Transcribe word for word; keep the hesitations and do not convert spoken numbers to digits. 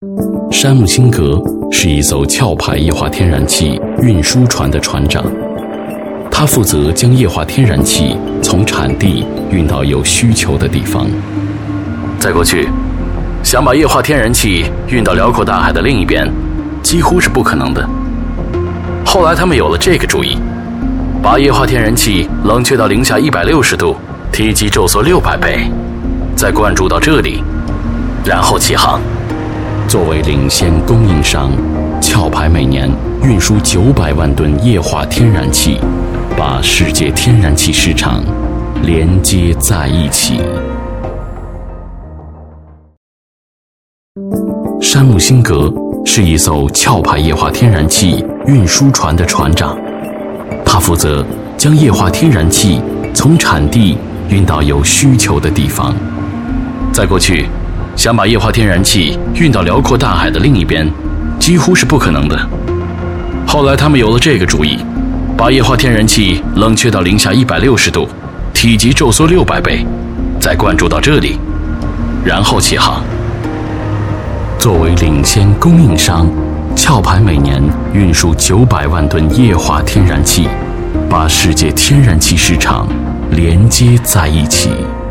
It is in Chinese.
山木辛格是一艘壳牌液化天然气运输船的船长，他负责将液化天然气从产地运到有需求的地方。在过去，想把液化天然气运到辽阔大海的另一边，几乎是不可能的。后来他们有了这个主意，把液化天然气冷却到零下一百六十度，体积骤缩六百倍，再灌注到这里，然后起航。作为领先供应商，壳牌每年运输九百万吨液化天然气，把世界天然气市场连接在一起。山木辛格是一艘壳牌液化天然气运输船的船长，他负责将液化天然气从产地运到有需求的地方。在过去，想把液化天然气运到辽阔大海的另一边，几乎是不可能的。后来他们有了这个主意，把液化天然气冷却到零下一百六十度，体积骤缩六百倍，再灌注到这里，然后起航。作为领先供应商，壳牌每年运输九百万吨液化天然气，把世界天然气市场连接在一起。